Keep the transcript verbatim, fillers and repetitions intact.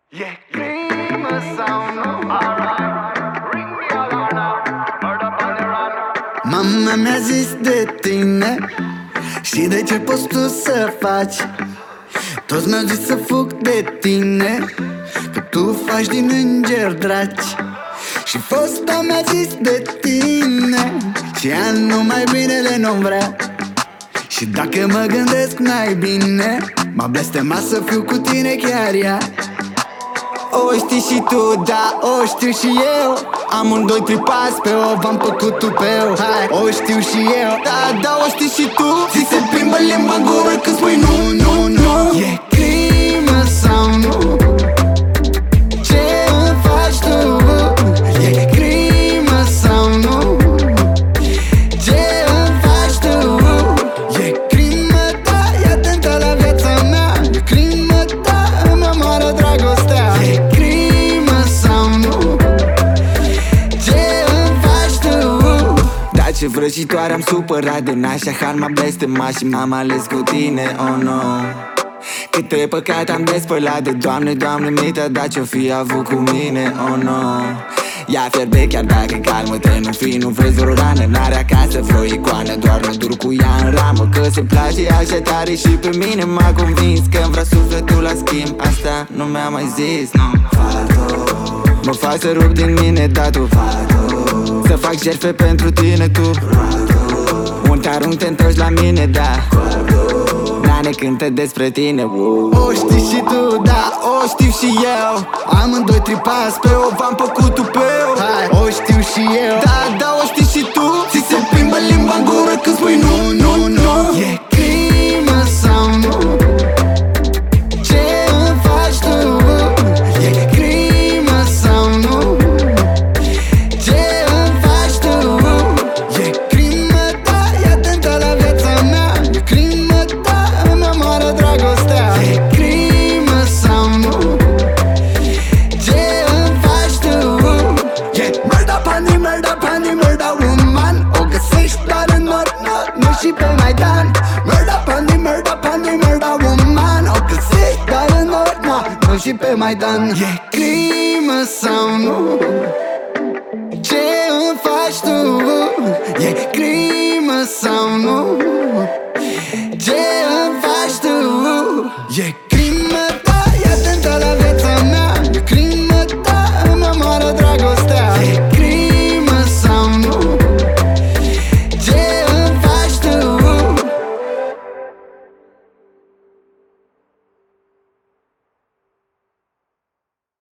E crimă sau nu? Ring the alarm, murder on the run. Mama mi-a zis de tine și de ce poți tu să faci. Toți mi-au zis să fug de tine, că tu faci din înger draci. Și fosta mi-a zis de tine și ea numai binele nu-mi vrea. Și dacă mă gândesc mai bine, m-a blestemat să fiu cu tine chiar ea. O știi și tu, da, o știu și eu. Amândoi tripați pe o, v-am făcut tupeu. Hai, o știu și eu, da, da, o știi și tu. Ți se plimbă limba în gură când spui nu, nu, nu. E crimă sau nu? Ce îmi faci tu? E crimă sau nu? Ce îmi faci tu? E crimă, da, e atentă la viața mea. E crimă, da, îmi omoară dragostea. E crimă sau nu? Ce îmi faci tu? Da, ce vrăjitoare am supărat de nașa. Har m-a blestemat și m-am ales cu tine, oh no. Câte păcate am despălat de Doamne, Doamne, mi-te-a dat ce-o fi avut cu mine, oh no. Ea fierbe chiar dacă calmă-te, nu fi, nu vrei o rană. N-are acasă vreo icoană, doar mă dur cu ea în ramă. Că se place așa tare și pe mine m-a convins că-mi vrea sufletul la schimb. Asta nu mi-a mai zis, nu. Fado, mă faci să rup din mine, da, tu. Fado, să fac jertfe pentru tine, tu. Rado, un te arunc, te întorci la mine, da. Nane cântă despre tine, wow. O știi și tu, da, o știu și eu. Amândoi tripați pe o, v-am făcut tupeu. Hai, o știu și eu, da, da, o știi și tu. Ți se plimbă limba în gură când spui nu, nu, nu. E crimă sau nu? Ce îmi faci tu? E crimă sau nu? Ce îmi faci tu? E crimă, da, e atentă la viața mea. E crimă, da, îmi omoară dragostea. E crimă sau nu? Ce îmi faci tu? E murder pani, murder pani, murder woman. O găsești doar în nord, nord, nu și pe Maidan. Murder pani, murder pani, murder woman. O găsești doar în nord, nord, nu și pe Maidan. E crimă sau nu? Ce îmi faci tu? E crimă sau nu?